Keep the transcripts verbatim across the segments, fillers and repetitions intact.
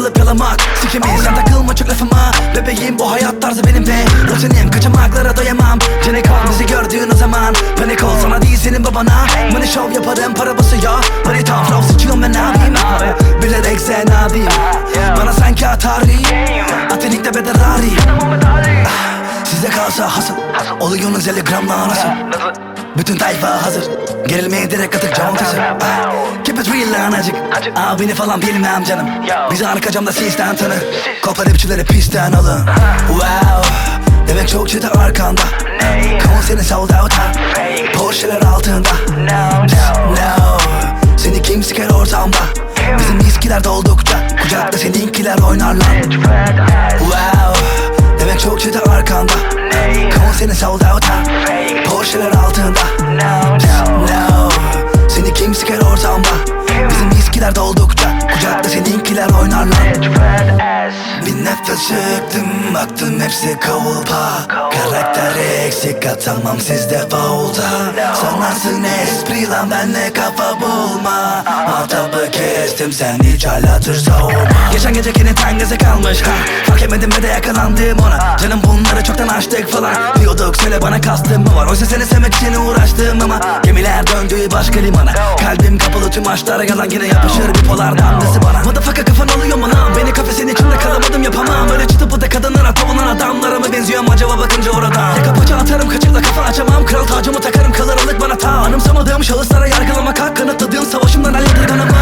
alıp yalamak sikimi, sen takılma çok lafıma. Bebeğim bu hayat tarzı benim ve rutinim, kaçamaklara doyamam. Cenek ol bizi gördüğün o zaman. Panik ol sana değil senin babana. Money show yaparım para basıyor. Manitam flow sıçıyorum ben ne yapayım. Bilerek sen abim bana sanki Atari. Atilikte Bedarari. Size kalsa hasıl oluyorsunuz elli gramla nasıl. Bütün tayfa hazır, gerilmeye direkt atık contası. Keep it real anacık, abini falan bilmem canım. Bizi arka camda sistem tanır, kopar hepçileri pistten alın. Wow, demek çok çete arkanda. Konserin sold out ha, Porsche'ler altında. No, seni kim siker ortamda. Bizim viskiler doldukça, kucakta seninkiler oynarlar. Wow, demek çok çete arkanda. Konserin sold out ha, Porsche'ler altında. No, seni kim siker ortamda. Bizim viskiler doldukça, kucakta seninkiler oynarlar. Bir nefes çıktım, baktım hepsi kavulpa. Karakter eksik, atamam sizde faulta. Sanarsın espri lan benle kafa bulma. Muhatabı kestim sen hiç halatır savurma. Geçen gecekinin tengeze kalmış ha, fark etmedim ve de yakalandım ona. Canım bunları çoktan açtık falan diyorduk, söyle bana kastım mı var? Oysa seni sevmek için uğraştım ama gemiler döndü başka limana. Kalbim kapalı tüm aşklara yalan, yine yapışır bipolar damlası bana. Motherfucker kafan alıyor bana, beni kafesin içinde kalamadım yapamam. Öyle çıtı pıtı kadınlara tavunan adamlara mı benziyorum acaba bakınca oradan? Yaka paça atarım kaçırla kafa açamam, kral tacımı takarım kalır alık bana ta. Anımsamadığım şahıslara yargılamak hak, kanıtladığım savaşımdan el yadırganamam.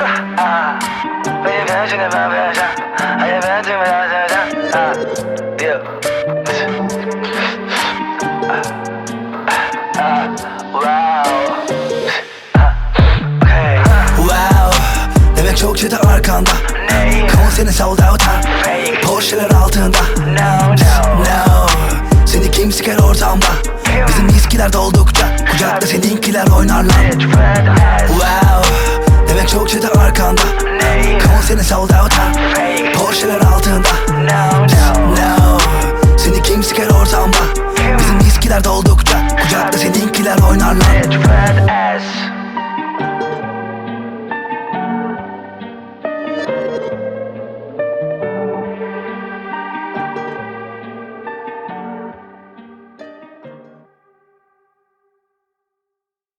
Wow, demek çok çete arkanda. Konserin sold out ha, Porsche'ler altında. No, seni kim siker ortamda. Bizim viskiler doldukça, kucakta seninkiler oynarlar. Wow, demek çok çete arkanda. Konserin sold out ha, Porsche'ler altında. No, seni kim siker ortamda. Bizim viskiler doldukça, kucakta seninkiler oynarlar.